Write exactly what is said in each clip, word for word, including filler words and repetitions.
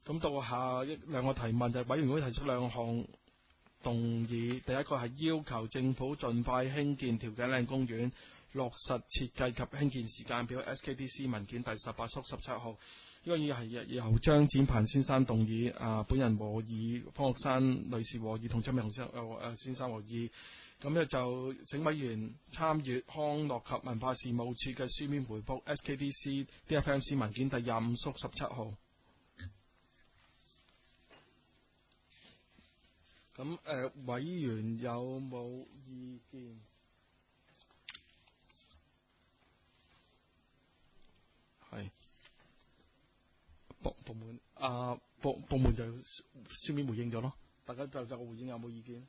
咁到下一兩個提問就係委員會提出兩項動議，第一個係要求政府盡快興建調景嶺公園，落實設計及興建時間表 S K D C 文件第十八縮十七號。呢、這個議係由張展鵬先生動議，啊本人和議，方玉山女士和議同張美雄先誒、呃、先生和議。咁咧就請委員參閱康樂及文化事務處嘅書面回覆 S K D C D F M C 文件第廿五縮十七號。咁誒、呃，委員有冇意見？係部部門啊，部部門就書面回應咗咯。大家就就個回應有冇意見？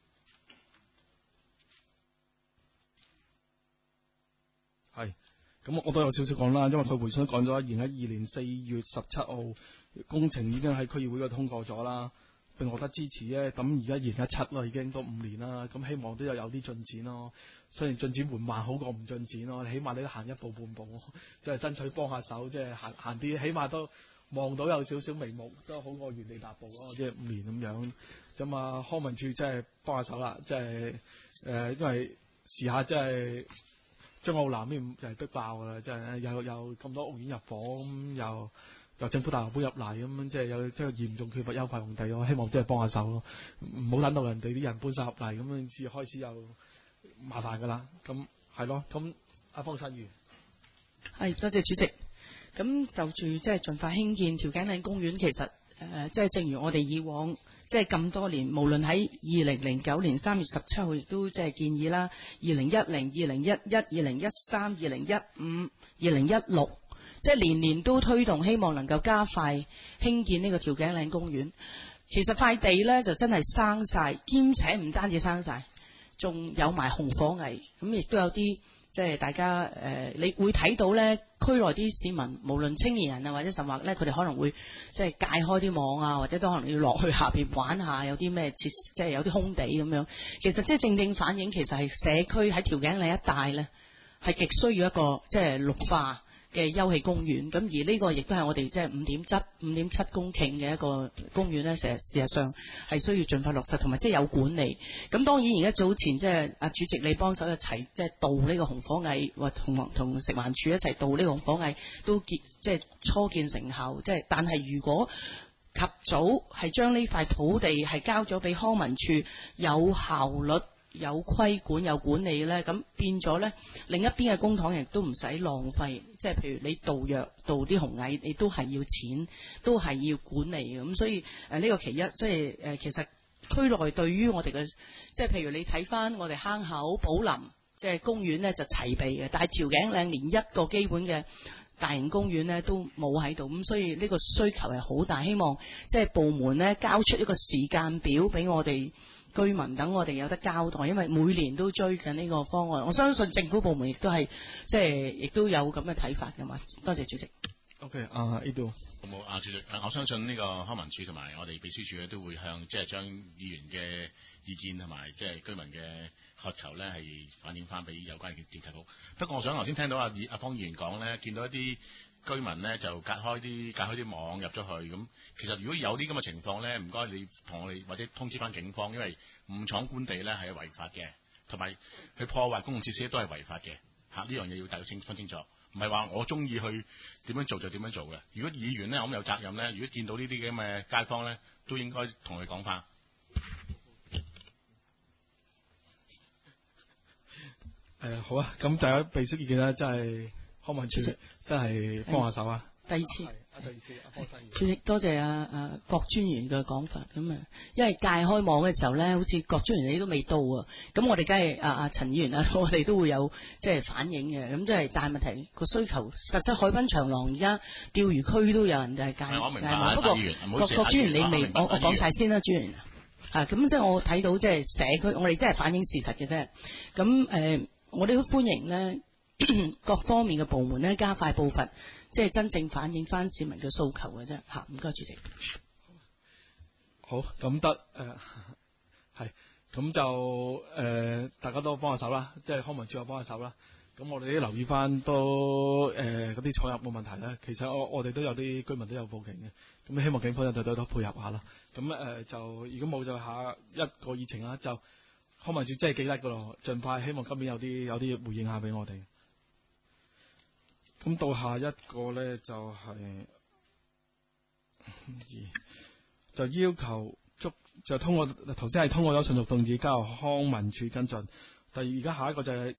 係。咁我都有少少講啦，因為佢回信講咗，二零一二年四月十七號工程已經喺區議會度通過咗啦。並獲得支持咧，咁而家二零一七啦，已經都五年啦，咁希望都有有啲進展咯。雖然進展緩慢，好過唔進展咯。起碼你都行一步半步，即係爭取幫下手，即係行行啲，起碼都望到有少少眉目，都好過原地踏步咯。即係五年咁樣，咁啊康文署即係幫下手啦，即係誒，因為時下即係將澳南邊就係逼爆噶啦，即係有有咁多屋苑入伙，又。由政府大樓搬入嚟咁樣，即係有即係嚴重缺乏優化用地咯。希望即係幫下手咯，唔好等到人哋啲人搬晒入嚟咁樣，至開始又麻煩噶啦。咁係咯，咁阿方生議員係多謝主席。咁就住即係盡快興建調景嶺公園，其實誒、呃、即係正如我哋以往即係咁多年，無論喺二零零九年三月十七號亦都即係建議啦，二零一零、二零一一、二零一三、二零一五、二零一六。即係年年都推動，希望能夠加快興建呢個調景嶺公園。其實塊地呢就真係生晒，兼且唔單止生晒，仲有埋紅火蟻。咁亦都有啲即係大家誒、呃，你會睇到呢區內啲市民，無論青年人啊或者甚或呢，佢哋可能會即係界開啲網啊，或者都可能要落去下邊玩下，有啲咩設，即係有啲空地咁樣。其實即係正正反映，其實係社區喺調景嶺一帶呢，係極需要一個即係綠化嘅休憩公園，咁而呢個亦都係我哋即係五點七五點七公頃嘅一個公園咧，成日事實上係需要盡快落實，同埋即係有管理。咁當然而家早前即係阿主席你幫手一齊即係導呢個紅火蟻，或同同食環署一齊導呢個紅火蟻，都結即係初見成效。即係但係如果及早係將呢塊土地係交咗俾康文署，有效率、有規管、有管理呢，咁變咗呢，另一邊嘅公帑亦都唔使浪費，即係譬如你導藥導啲紅蟻，你都係要錢，都係要管理嘅。咁所以誒呢、呃這個其一，即係誒其實區內對於我哋嘅，即係譬如你睇翻我哋坑口寶林即係公園呢，就齊備嘅，但係調景嶺連一個基本嘅大型公園呢都冇喺度，咁所以呢個需求係好大，希望即係部門呢交出一個時間表俾我哋居民，等我哋有得交代，因為每年都追緊呢個方案。我相信政府部門亦都係即係亦都有咁嘅睇法㗎嘛。多謝主席。 OK， 啊呢度好冇啊，主席，我相信呢個康文署同埋我哋秘書處咧都會向即係將議員嘅意見同埋即係居民嘅渴求咧係反映翻俾有關嘅政策局。不過我想頭先聽到阿阿方議員講咧，見到一啲居民咧就隔開啲隔開啲網入咗去，咁其實如果有啲咁嘅情況咧，唔該你同我哋或者通知翻警方，因為誤闖官地咧係違法嘅，同埋去破壞公共設施都係違法嘅嚇。呢樣嘢要大家清分清楚。唔係話我中意去點樣做就點樣做嘅。如果議員咧，我諗有責任咧。如果見到呢啲咁嘅街坊咧，都應該同佢講翻。 誒、呃、好啊，咁大家備悉意見啦，真係康文署真係幫下手啊！ 第二次， 啊第二次，阿方生議員。 主席多謝阿阿郭專員嘅講法，咁啊，因為界開網嘅時候咧，好似郭專員你都未到啊，咁我哋梗係阿阿陳議員啊，我哋都會有即係反映嘅，咁即係但係問題個需求，實質海濱長廊而家釣魚區都有人就係界我明白， 界不過郭郭專員你未，我我講晒先啦，專員啊，咁即係我睇到即係社區，我哋真係反映事實嘅啫，咁誒、呃，我哋都歡迎咧各方面嘅部門咧加快步伐。即係真正反映翻市民嘅訴求嘅啫，嚇！唔該，主席。 好，咁得誒，係咁就誒、呃，大家都幫下手啦，即係康文署又幫下手啦。 咁我哋都留意翻都誒嗰啲闖入冇問題咧。其實我我哋都有啲居民都有報警嘅，咁希望警方有對多配合下啦。咁誒、呃、就如果冇就下一個議程啦，就康文署真係記得噶咯，盡快希望今年有啲有啲回應下俾我哋。咁到下一個咧就係、是、就要求捉就通過頭先係通過咗上述動議交由康文署跟進。第二而家下一個就係